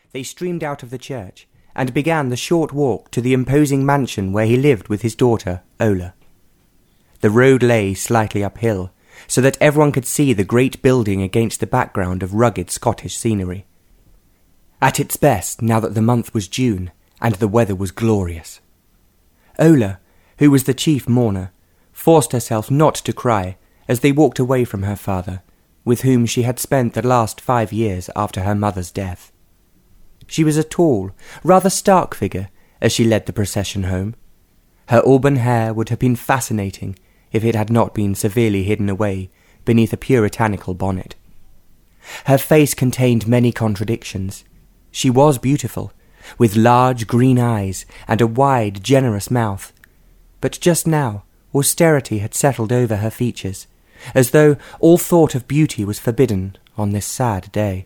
they streamed out of the church and began the short walk to the imposing mansion where he lived with his daughter, Ola. The road lay slightly uphill, so that everyone could see the great building against the background of rugged Scottish scenery. At its best, now that the month was June, and the weather was glorious. Ola, who was the chief mourner, forced herself not to cry as they walked away from her father, with whom she had spent the last 5 years after her mother's death. She was a tall, rather stark figure as she led the procession home. Her auburn hair would have been fascinating if it had not been severely hidden away beneath a puritanical bonnet. Her face contained many contradictions. She was beautiful, with large green eyes and a wide, generous mouth. But just now, austerity had settled over her features, as though all thought of beauty was forbidden on this sad day.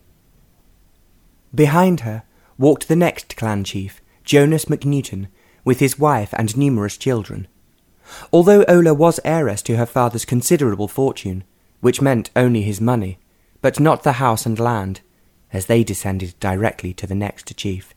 Behind her walked the next clan chief, Jonas MacNewton, with his wife and numerous children. Although Ola was heiress to her father's considerable fortune, which meant only his money, but not the house and land, as they descended directly to the next chief.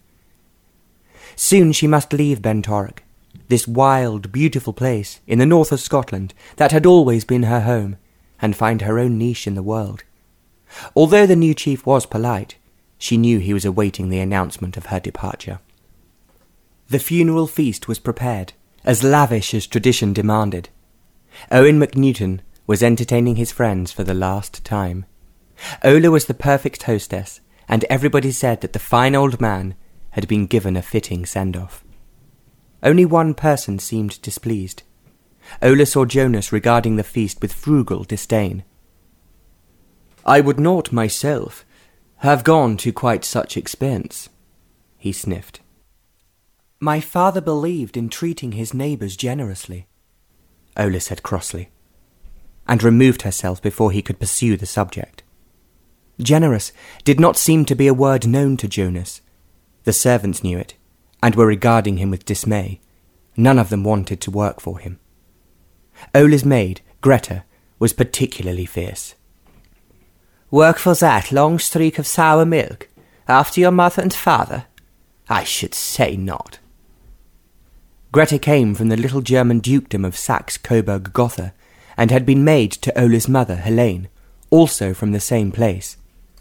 Soon she must leave Bentorach, this wild, beautiful place in the north of Scotland that had always been her home, and find her own niche in the world. Although the new chief was polite, she knew he was awaiting the announcement of her departure. The funeral feast was prepared, as lavish as tradition demanded. Owen MacNewton was entertaining his friends for the last time. Ola was the perfect hostess, and everybody said that the fine old man had been given a fitting send-off. Only one person seemed displeased. Ola saw Jonas regarding the feast with frugal disdain. "I would not, myself, have gone to quite such expense," he sniffed. "My father believed in treating his neighbours generously," Ola said crossly, and removed herself before he could pursue the subject. Generous did not seem to be a word known to Jonas. The servants knew it, and were regarding him with dismay. None of them wanted to work for him. Ola's maid, Greta, was particularly fierce. "Work for that long streak of sour milk, after your mother and father? I should say not." Greta came from the little German dukedom of Saxe-Coburg-Gotha, and had been maid to Ola's mother, Helene, also from the same place.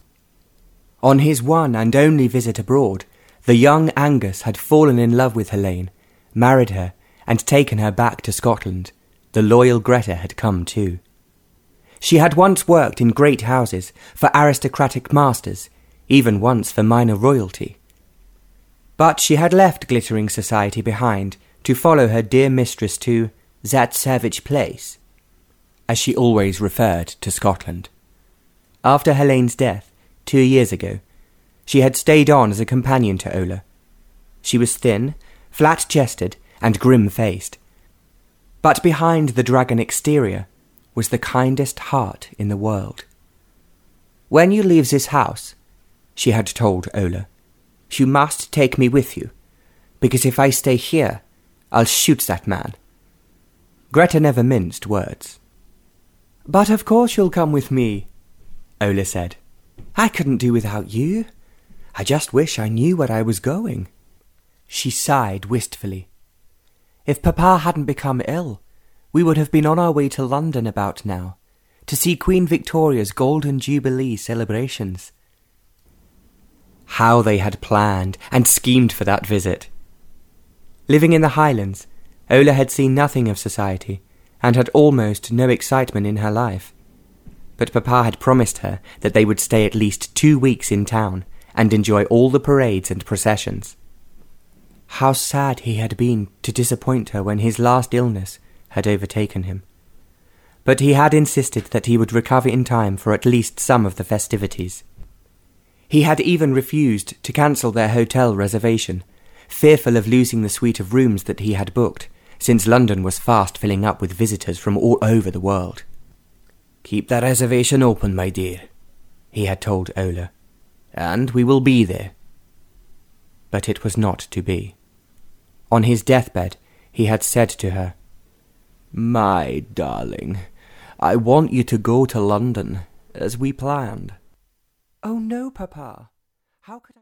On his one and only visit abroad, the young Angus had fallen in love with Helene, married her, and taken her back to Scotland. The loyal Greta had come too. She had once worked in great houses for aristocratic masters, even once for minor royalty. But she had left glittering society behind to follow her dear mistress to that savage place, as she always referred to Scotland. After Helene's death, 2 years ago, she had stayed on as a companion to Ola. She was thin, flat-chested, and grim-faced. But behind the dragon exterior was the kindest heart in the world. "When you leave this house," she had told Ola, "you must take me with you, because if I stay here, I'll shoot that man." Greta never minced words. "But of course you'll come with me," Ola said. "I couldn't do without you. I just wish I knew where I was going." She sighed wistfully. "If Papa hadn't become ill, we would have been on our way to London about now, to see Queen Victoria's Golden Jubilee celebrations." How they had planned and schemed for that visit! Living in the Highlands, Ola had seen nothing of society, and had almost no excitement in her life. But Papa had promised her that they would stay at least 2 weeks in town, and enjoy all the parades and processions. How sad he had been to disappoint her when his last illness had overtaken him. But he had insisted that he would recover in time for at least some of the festivities. He had even refused to cancel their hotel reservation, fearful of losing the suite of rooms that he had booked, since London was fast filling up with visitors from all over the world. "Keep that reservation open, my dear," he had told Ola, "and we will be there." But it was not to be. On his deathbed, he had said to her, "My darling, I want you to go to London, as we planned." "Oh no, Papa. How could I..."